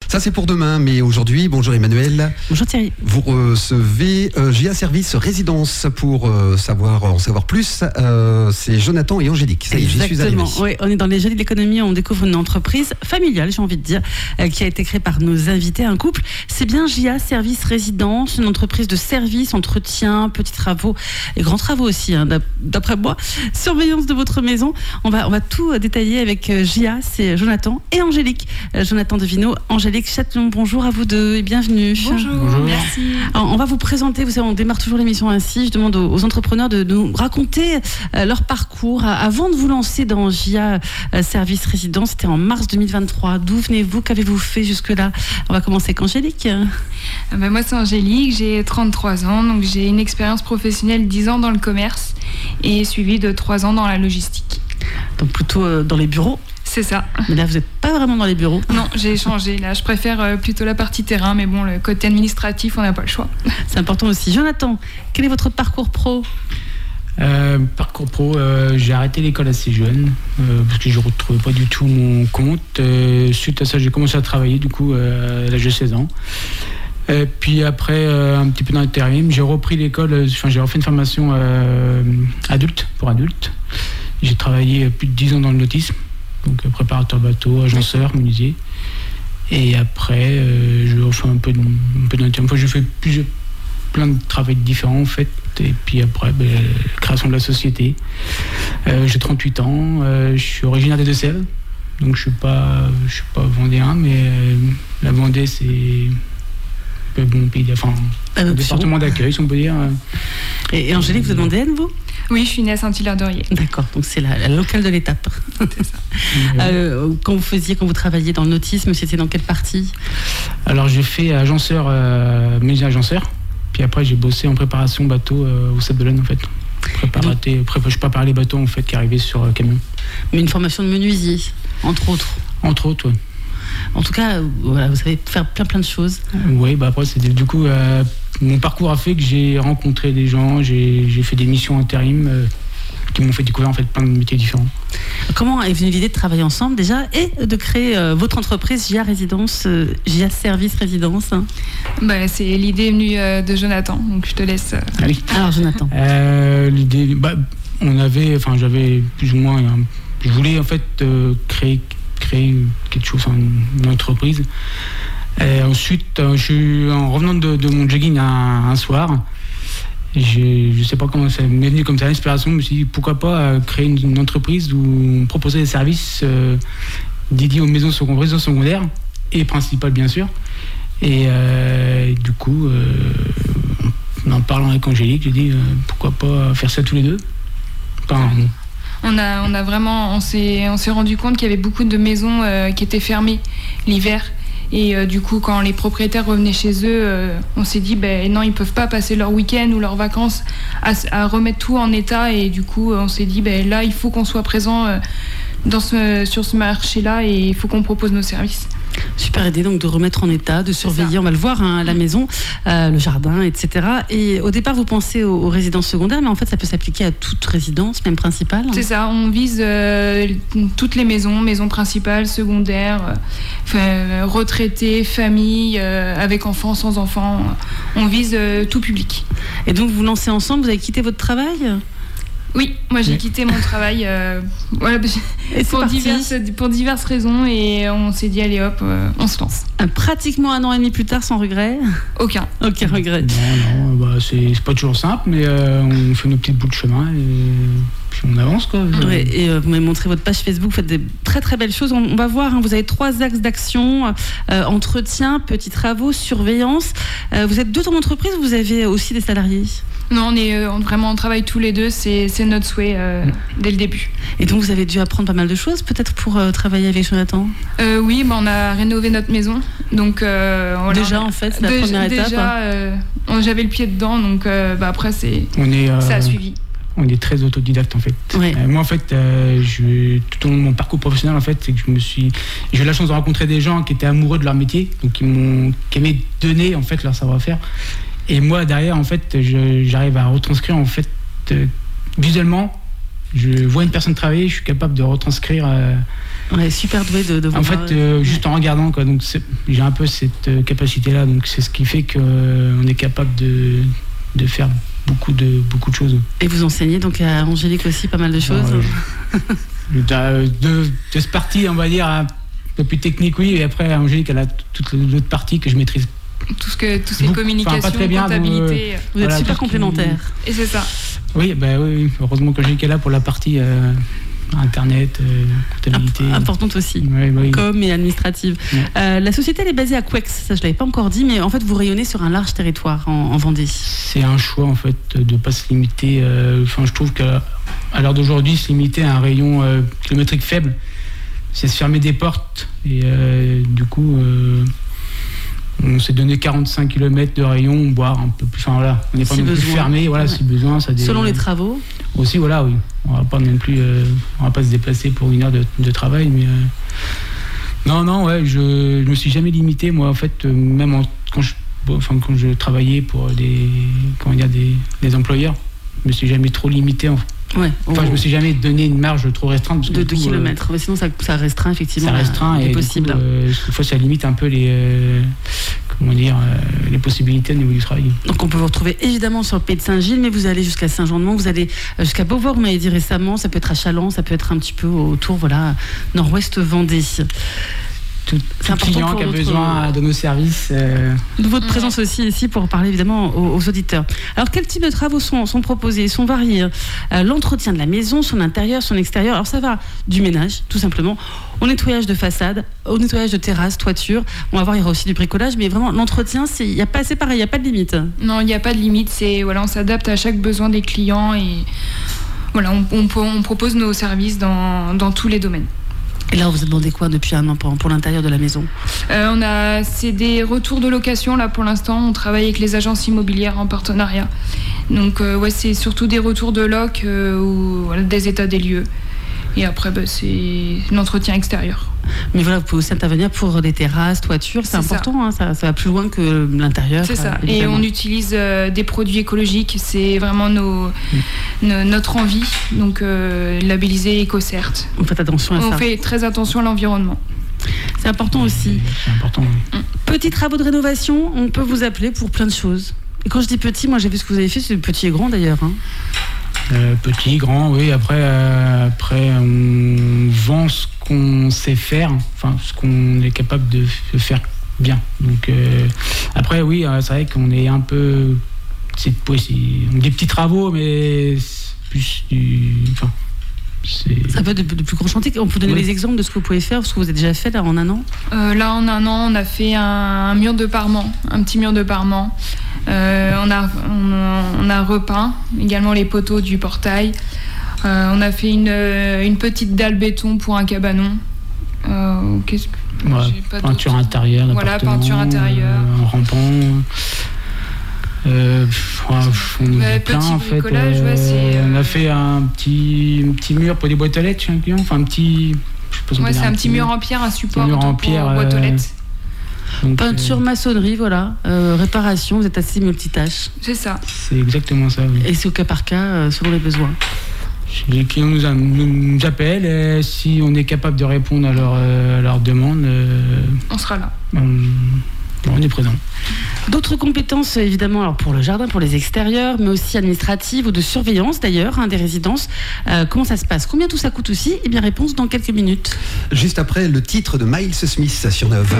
Ça, c'est pour demain, mais aujourd'hui, bonjour Emmanuel. Bonjour Thierry. Vous recevez GIA Service Résidence pour en savoir plus. C'est Jonathan et Angélique. Ça y est, j'y suis arrivé. Oui, on est dans les Jolis de l'économie, on découvre une entreprise familiale, j'ai envie de dire, qui a été créée par nos invités, un couple. C'est bien GIA Service Résidence, une entreprise de services, entretien, petits travaux et grands travaux aussi, d'après moi. Surveillance de votre maison. On va tout détailler avec GIA, c'est Jonathan et Angélique. Jonathan Devineau, Angélique Chatillon, bonjour à vous deux et bienvenue. Bonjour. Merci. Alors, on va vous présenter, vous savez, on démarre toujours l'émission ainsi. Je demande aux entrepreneurs de nous raconter leur parcours avant de vous lancer dans GIA Service Résidence. C'était en mars 2023. D'où venez-vous? Qu'avez-vous fait jusque-là? On va commencer avec Angélique. Moi, c'est Angélique, j'ai 33 ans, donc j'ai une expérience professionnelle 10 ans dans le commerce et suivie de 3 ans dans la logistique. Donc plutôt dans les bureaux? C'est ça. Mais là, vous n'êtes pas vraiment dans les bureaux. Non, j'ai changé. Là, je préfère plutôt la partie terrain, mais bon, le côté administratif, on n'a pas le choix. C'est important aussi. Jonathan, quel est votre parcours pro? Parcours pro, j'ai arrêté l'école assez jeune parce que je ne retrouvais pas du tout mon compte. Suite à ça, j'ai commencé à travailler du coup à l'âge de 16 ans. Puis après, un petit peu dans l'intérim, j'ai repris l'école, j'ai refait une formation pour adultes. J'ai travaillé plus de 10 ans dans le nautisme, donc préparateur bateau, agenceur, menuisier. Et après, je refais un peu d'intérim. J'ai fait plein de travaux différents en fait. Et puis après, création de la société. J'ai 38 ans, je suis originaire des Deux-Sèvres, donc je suis pas vendéen, mais la Vendée c'est un bon pays, un département d'accueil, si on peut dire. Et Angélique, vous êtes vendéenne, vous? Oui, je suis née à Saint-Hilaire-d'Orier. D'accord, donc c'est la locale de l'étape. C'est ça. Quand vous travailliez dans le nautisme, c'était dans quelle partie? Alors j'ai fait menuisier agenceur, puis après j'ai bossé en préparation bateau au Sable d'Olonne en fait. Je prépare les bateaux en fait qui arrivaient sur camion. Mais une formation de menuisier, entre autres. Entre autres, oui. En tout cas, voilà, vous savez faire plein de choses. Oui, après, du coup, mon parcours a fait que j'ai rencontré des gens, j'ai fait des missions intérim qui m'ont fait découvrir en fait plein de métiers différents. Comment est venue l'idée de travailler ensemble déjà et de créer votre entreprise GIA Résidence, GIA Service Résidence? C'est l'idée venue de Jonathan, donc je te laisse. Allez. Alors Jonathan. L'idée, j'avais plus ou moins, je voulais en fait créer quelque chose, une entreprise. Et ensuite, en revenant de mon jogging un soir, je sais pas comment ça m'est venu comme ça, l'inspiration. Je me suis dit pourquoi pas créer une entreprise où on proposait des services dédiés aux maisons secondaires et principales bien sûr. Et du coup, en parlant avec Angélique, j'ai dit pourquoi pas faire ça tous les deux. On s'est rendu compte qu'il y avait beaucoup de maisons qui étaient fermées l'hiver. Et du coup, quand les propriétaires revenaient chez eux, on s'est dit, non, ils peuvent pas passer leur week-end ou leurs vacances à remettre tout en état. Et du coup, on s'est dit, là, il faut qu'on soit présent sur ce marché-là et il faut qu'on propose nos services. Super idée donc de remettre en état, de surveiller, on va le voir à la maison, le jardin, etc. Et au départ vous pensez aux résidences secondaires, mais en fait ça peut s'appliquer à toute résidence, même principale. C'est ça, on vise toutes les maisons principales, secondaires, retraités, familles, avec enfants, sans enfants, on vise tout public. Et donc vous lancez ensemble, vous avez quitté votre travail ? Oui, moi j'ai quitté mon travail pour diverses raisons et on s'est dit allez hop, on se lance. Pratiquement 1 an et demi plus tard, sans regret? Aucun regret. Non, c'est pas toujours simple, mais on fait nos petits bouts de chemin et puis on avance quoi. Ouais, et vous m'avez montré votre page Facebook, vous faites des très très belles choses. On va voir, vous avez 3 axes d'action, entretien, petits travaux, surveillance. Vous êtes 2 dans l'entreprise ou vous avez aussi des salariés? Non, on travaille tous les deux, c'est notre souhait dès le début. Et donc vous avez dû apprendre pas mal de choses peut-être pour travailler avec Jonathan? Oui, on a rénové notre maison. Donc, déjà en fait, c'est la première étape. Déjà, j'avais le pied dedans, donc après ça a suivi. On est très autodidacte en fait. Ouais. Moi en fait, tout au long de mon parcours professionnel en fait, c'est que j'ai eu la chance de rencontrer des gens qui étaient amoureux de leur métier, donc qui aimaient donner en fait leur savoir-faire. Et moi derrière en fait, j'arrive à retranscrire en fait visuellement. Je vois une personne travailler, je suis capable de retranscrire Ouais, super doué de En voir. fait, juste en regardant, quoi. Donc j'ai un peu cette capacité-là. Donc c'est ce qui fait qu'on est capable de faire beaucoup de choses. Et vous enseignez donc à Angélique aussi pas mal de choses. De ce parti, on va dire, un peu plus technique, oui. Et après, Angélique, elle a toute l'autre partie que je maîtrise. Tout ces communications, pas très bien, comptabilité. Vous êtes super complémentaires. Et c'est ça. Oui, oui. Heureusement qu'Angélique est là pour la partie Internet, comptabilité. Importante aussi, oui. com et administrative. Ouais. La société elle est basée à Couex, ça je ne l'avais pas encore dit, mais en fait vous rayonnez sur un large territoire en Vendée. C'est un choix en fait de ne pas se limiter, je trouve qu'à l'heure d'aujourd'hui, se limiter à un rayon kilométrique faible, c'est se fermer des portes et du coup on s'est donné 45 km de rayon, voire un peu plus, on n'est pas non plus fermé, si besoin. Selon les travaux aussi, oui. On va pas non plus, on va pas se déplacer pour une heure de travail, mais je me suis jamais limité, moi, en fait, même quand je travaillais pour des employeurs, je me suis jamais trop limité. Je me suis jamais donné une marge trop restreinte. De 2 km, sinon ça restreint effectivement. Ça restreint et possible. Des fois ça limite un peu les possibilités au niveau du travail. Donc on peut vous retrouver évidemment sur le Pays de Saint-Gilles, mais vous allez jusqu'à Saint-Jean-de-Mont, vous allez jusqu'à Beauvoir, vous m'avez dit récemment, ça peut être à Chalon, ça peut être un petit peu autour, nord-ouest Vendée. Tout client qui a besoin de nos services. De votre présence aussi ici pour parler évidemment aux auditeurs. Alors quel type de travaux sont proposés? Ils sont variés. L'entretien de la maison, son intérieur, son extérieur. Alors ça va du ménage, tout simplement, au nettoyage de façade, au nettoyage de terrasse, toiture. On va voir, il y aura aussi du bricolage, mais vraiment l'entretien, c'est pareil, il n'y a pas de limite. Non, il n'y a pas de limite. On s'adapte à chaque besoin des clients et on propose nos services dans tous les domaines. Et là, vous a demandé quoi depuis un an pour l'intérieur de la maison? C'est des retours de location, là, pour l'instant. On travaille avec les agences immobilières en partenariat. Donc, c'est surtout des retours de loc ou des états des lieux. Et après, c'est l'entretien extérieur. Mais vous pouvez aussi intervenir pour des terrasses, toitures, c'est important, ça va plus loin que l'intérieur. C'est ça, et on utilise des produits écologiques, c'est vraiment notre envie, donc labellisé EcoCert. On fait attention à ça. On fait très attention à l'environnement. C'est important aussi. C'est important, oui. Petits travaux de rénovation, on peut vous appeler pour plein de choses. Et quand je dis petit, moi j'ai vu ce que vous avez fait, c'est petit et grand d'ailleurs. Petit, grand, oui. Après, on vend ce qu'on sait faire, ce qu'on est capable de faire bien. Donc, après, oui, c'est vrai qu'on est un peu... C'est des petits travaux, mais plus du... Ça peut être de plus grands chantiers. On peut donner des exemples de ce que vous pouvez faire, ce que vous avez déjà fait là en un an? Là, en un an, on a fait un mur de parement, un petit mur de parement. On a repeint également les poteaux du portail. On a fait une petite dalle béton pour un cabanon. Peinture intérieure. Voilà, peinture intérieure. Rampant. On a plein, en fait. On a fait un petit mur pour des boîtes aux lettres chez un client. C'est un petit mur en pierre, un support pour boîte aux lettres. Peinture, maçonnerie, réparation, vous êtes assez multitâche. C'est ça. C'est exactement ça, oui. Et c'est au cas par cas, selon les besoins. Les clients nous appellent, et si on est capable de répondre à leur demande, on sera là. On est présent. D'autres compétences, évidemment, alors pour le jardin, pour les extérieurs, mais aussi administratives ou de surveillance d'ailleurs, des résidences. Comment ça se passe? Combien tout ça coûte aussi? Eh bien, réponse dans quelques minutes. Juste après le titre de Miles Smith sur Neuve.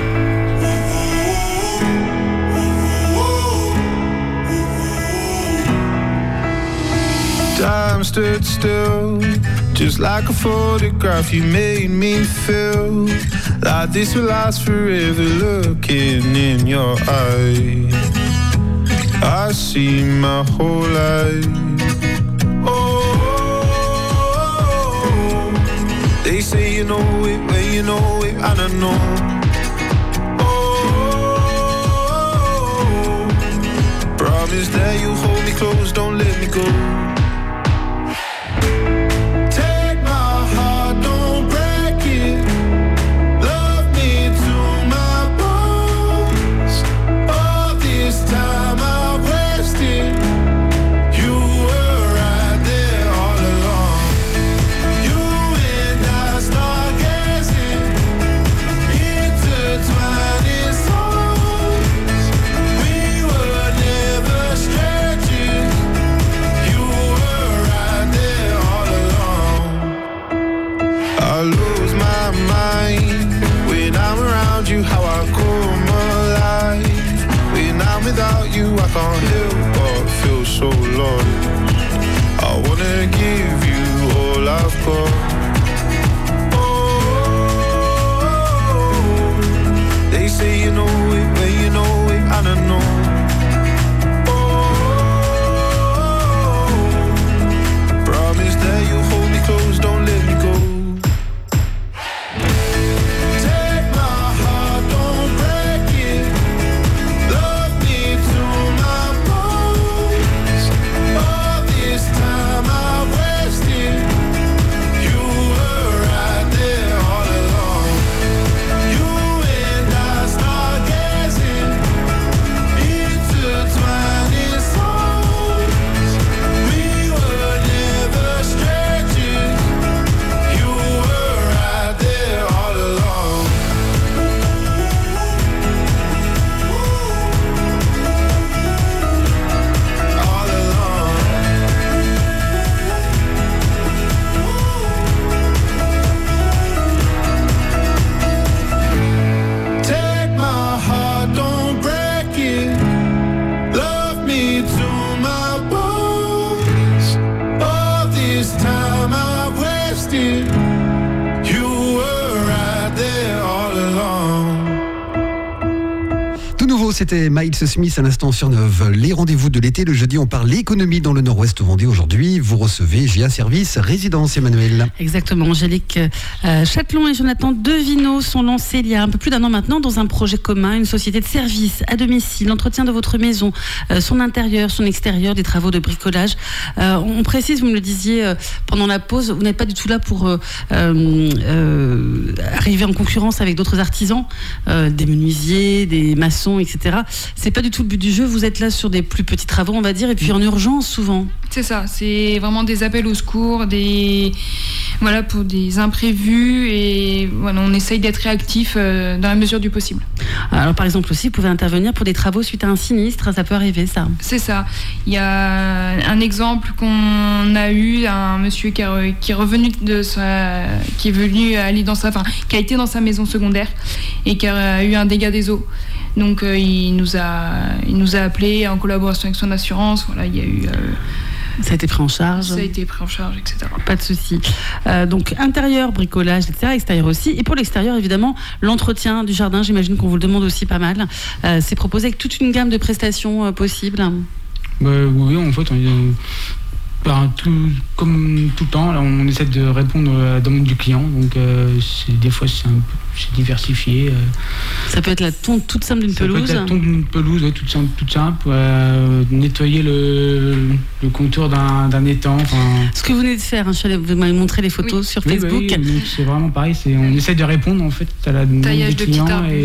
Time stood still, just like a photograph. You made me feel like this will last forever. Looking in your eyes, I see my whole life. Oh, they say you know it when you know it, and I know. Oh, promise that you'll hold me close, don't let me go. without you I can't help but feel so lost. I wanna give you all I've got. Oh, they say you know it, but you know it, I don't know. Oh, promise that you'll hold me close, don't let me go. C'était Miles Smith à l'instant sur Neuve. Les rendez-vous de l'été, le jeudi, on parle économie dans le Nord-Ouest Vendée. Aujourd'hui, vous recevez GIA Service Résidence, Emmanuel. Exactement, Angélique. Châtelon et Jonathan Devineau sont lancés il y a un peu plus d'un an maintenant dans un projet commun, une société de service à domicile, l'entretien de votre maison, son intérieur, son extérieur, des travaux de bricolage. On précise, vous me le disiez pendant la pause, vous n'êtes pas du tout là pour arriver en concurrence avec d'autres artisans, des menuisiers, des maçons, etc. C'est pas du tout le but du jeu, vous êtes là sur des plus petits travaux, on va dire, et puis en urgence souvent. C'est ça, c'est vraiment des appels au secours, pour des imprévus, et voilà, on essaye d'être réactif dans la mesure du possible. Alors par exemple aussi, vous pouvez intervenir pour des travaux suite à un sinistre, ça peut arriver ça. C'est ça, il y a un exemple qu'on a eu, un monsieur qui est revenu qui a été dans sa maison secondaire et qui a eu un dégât des eaux. Donc il nous a appelé en collaboration avec son assurance. Voilà, il y a eu. Ça a été pris en charge. Ça a été pris en charge, etc. Pas de souci. Donc intérieur, bricolage, etc. Extérieur aussi. Et pour l'extérieur, évidemment, l'entretien du jardin. J'imagine qu'on vous le demande aussi pas mal. C'est proposé avec toute une gamme de prestations possibles. Oui, en fait, comme tout le temps, là, on essaie de répondre à la demande du client. Donc des fois c'est diversifié. Ça peut être la tonte toute simple d'une pelouse. Ça peut être la tonte d'une pelouse, ouais, toute simple. Nettoyer le contour d'un étang. Ce que vous venez de faire, hein, vous m'avez montré les photos sur Facebook. Oui, donc c'est vraiment pareil. On essaie de répondre en fait à la demande du client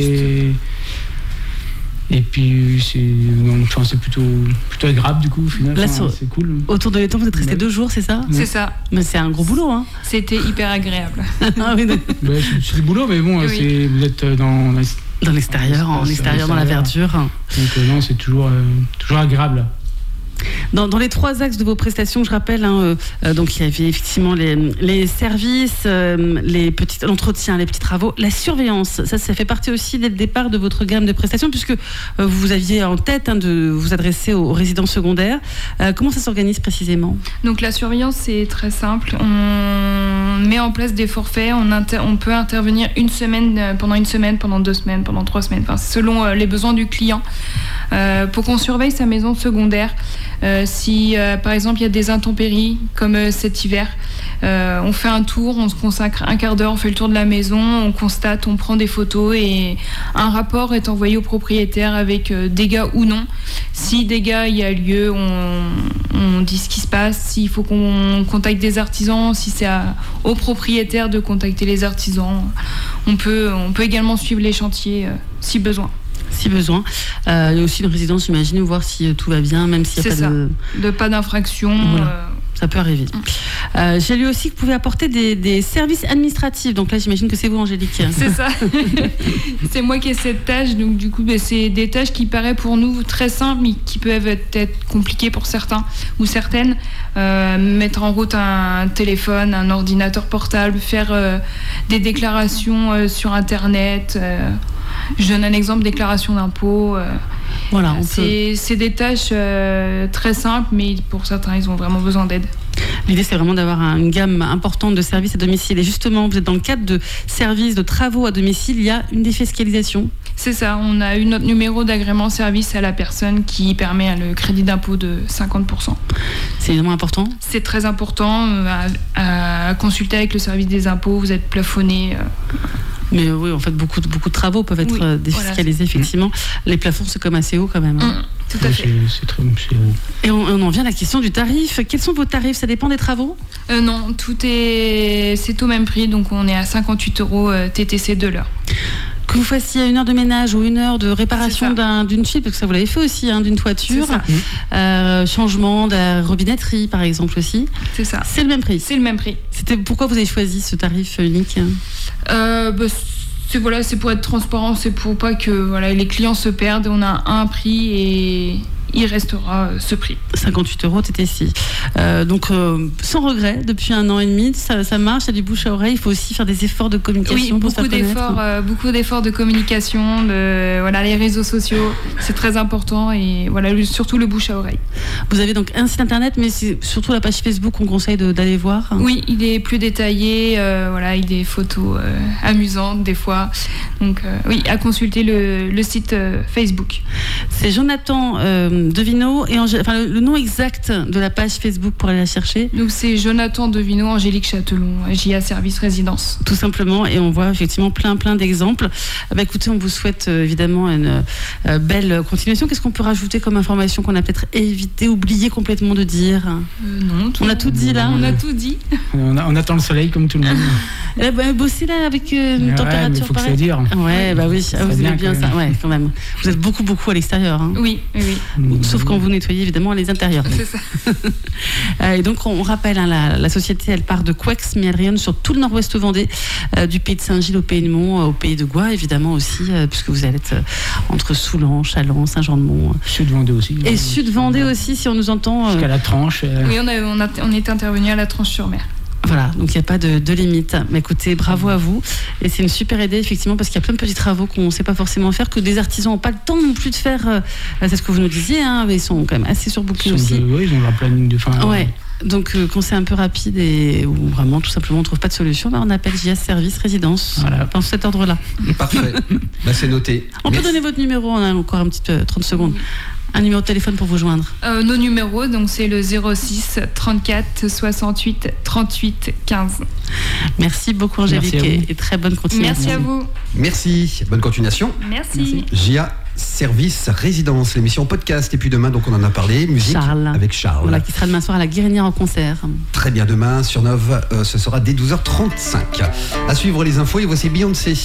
et puis c'est plutôt agréable du coup au final. Là, c'est cool. Autour de l'étang, vous êtes resté 2 jours, c'est ça ? C'est ça. Mais c'est un gros boulot, hein. C'était hyper agréable. C'est le boulot, mais bon, oui. Vous êtes dans l'extérieur, en extérieur, dans la verdure. Donc non, c'est toujours agréable. Dans les 3 axes de vos prestations, je rappelle, donc il y avait effectivement les services, l'entretien, les petits travaux, la surveillance. Ça fait partie aussi dès le départ de votre gamme de prestations, puisque vous aviez en tête de vous adresser aux résidents secondaires. Comment ça s'organise précisément ? Donc la surveillance, c'est très simple. On met en place des forfaits. On peut intervenir pendant une semaine, pendant 2 semaines, pendant 3 semaines, selon les besoins du client. Pour qu'on surveille sa maison secondaire. Si par exemple il y a des intempéries comme cet hiver, on fait un tour, on se consacre un quart d'heure, on fait le tour de la maison, on constate, on prend des photos et un rapport est envoyé au propriétaire avec dégâts ou non. Si dégâts il y a lieu, on dit ce qui se passe, s'il faut qu'on contacte des artisans, si c'est au propriétaire de contacter les artisans. On peut également suivre les chantiers si besoin. Si besoin. Il y a aussi une résidence, j'imagine, voir si tout va bien, même s'il n'y a pas d'infraction. Voilà. Ça peut arriver. J'ai lu aussi que vous pouvez apporter des services administratifs. Donc là, j'imagine que c'est vous, Angélique. C'est ça. C'est moi qui ai cette tâche. Donc du coup, c'est des tâches qui paraissent pour nous très simples, mais qui peuvent être compliquées pour certains ou certaines. Mettre en route un téléphone, un ordinateur portable, faire des déclarations sur Internet. Je donne un exemple, déclaration d'impôt. Voilà, C'est des tâches très simples, mais pour certains, ils ont vraiment besoin d'aide. L'idée, c'est vraiment d'avoir une gamme importante de services à domicile. Et justement, vous êtes dans le cadre de services de travaux à domicile, il y a une défiscalisation. C'est ça, on a eu notre numéro d'agrément service à la personne qui permet le crédit d'impôt de 50%. C'est évidemment important. C'est très important à consulter avec le service des impôts, vous êtes plafonné. Mais oui, en fait, beaucoup de travaux peuvent être défiscalisés, effectivement. Les plafonds, c'est comme assez haut quand même. Tout à fait. C'est très haut. Et on en vient à la question du tarif. Quels sont vos tarifs? Ça dépend des travaux? Non, c'est au même prix, donc on est à 58 € TTC de l'heure. Que vous fassiez 1 heure de ménage ou 1 heure de réparation d'une fuite, parce que ça vous l'avez fait aussi, d'une toiture, changement de la robinetterie par exemple aussi. C'est ça. C'est le même prix. C'est le même prix. Pourquoi vous avez choisi ce tarif unique? C'est pour être transparent, c'est pour pas que les clients se perdent. On a un prix et il restera ce prix. 58 € TTC. Donc, sans regret, depuis 1 an et demi, ça marche, il y a du bouche à oreille. Il faut aussi faire des efforts de communication pour beaucoup d'efforts de communication, les réseaux sociaux, c'est très important et surtout le bouche à oreille. Vous avez donc un site internet, mais c'est surtout la page Facebook qu'on conseille d'aller voir. Oui, il est plus détaillé, il y a des photos amusantes des fois. Donc, à consulter le site Facebook. C'est Jonathan Devino et le nom exact de la page Facebook pour aller la chercher. Donc c'est Jonathan Devino, Angélique Châtelon, JA Service Résidence. Tout simplement, et on voit effectivement plein d'exemples. Écoutez, on vous souhaite évidemment une belle continuation. Qu'est-ce qu'on peut rajouter comme information qu'on a peut-être oublié complètement de dire? Non. On a tout dit là. On a tout dit. On attend le soleil comme tout le monde. Bosser là avec une température il faut pareille. Que ça dure. Ouais, oui, vous aimez bien ça. Ouais, quand même. Vous êtes beaucoup à l'extérieur. Oui. Sauf quand vous nettoyez évidemment les intérieurs. C'est ça. Et donc on rappelle, la société elle part de Couex, mais elle rayonne sur tout le nord-ouest Vendée, du pays de Saint-Gilles au pays de Mont, au pays de Goix évidemment aussi, puisque vous allez être entre Soulan, Châlons, Saint-Jean-de-Mont. Sud-Vendée aussi. Et Sud-Vendée aussi, si on nous entend. Jusqu'à la Tranche. Oui, on est intervenu à la Tranche-sur-Mer. Voilà, donc il n'y a pas de limite. Mais écoutez, bravo à vous. Et c'est une super idée, effectivement, parce qu'il y a plein de petits travaux qu'on ne sait pas forcément faire, que des artisans n'ont pas le temps non plus de faire. C'est ce que vous nous disiez, mais ils sont quand même assez surbookés aussi. Oui, ils ont leur planning de fin. Ouais. Donc, quand c'est un peu rapide ou vraiment, tout simplement, on ne trouve pas de solution, on appelle JA Service Résidence. Voilà, dans cet ordre-là. Parfait. C'est noté. On peut donner votre numéro, on a encore un petit 30 secondes. Un numéro de téléphone pour vous joindre. Nos numéros, donc c'est le 06 34 68 38 15. Merci beaucoup Angélique et très bonne continuation. Merci à vous. Merci, bonne continuation. Merci. JA Service Résidence, l'émission podcast. Et puis demain, donc on en a parlé, musique avec Charles. Voilà, qui sera demain soir à la Guérinière en concert. Très bien, demain sur Nove, ce sera dès 12h35. À suivre les infos et voici Beyoncé.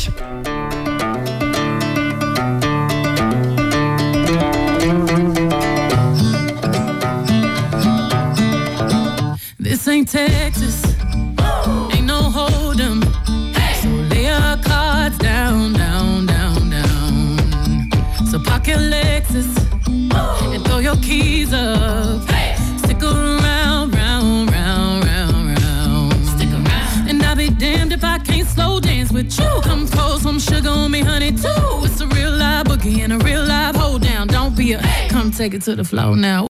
This ain't Texas, ain't no hold 'em. So lay your cards down. So pocket Lexus and throw your keys up. Stick around, round. Stick around. And I'll be damned if I can't slow dance with you. Come pour some sugar on me, honey, too. It's a real live boogie and a real live hold down. Don't be come take it to the floor now.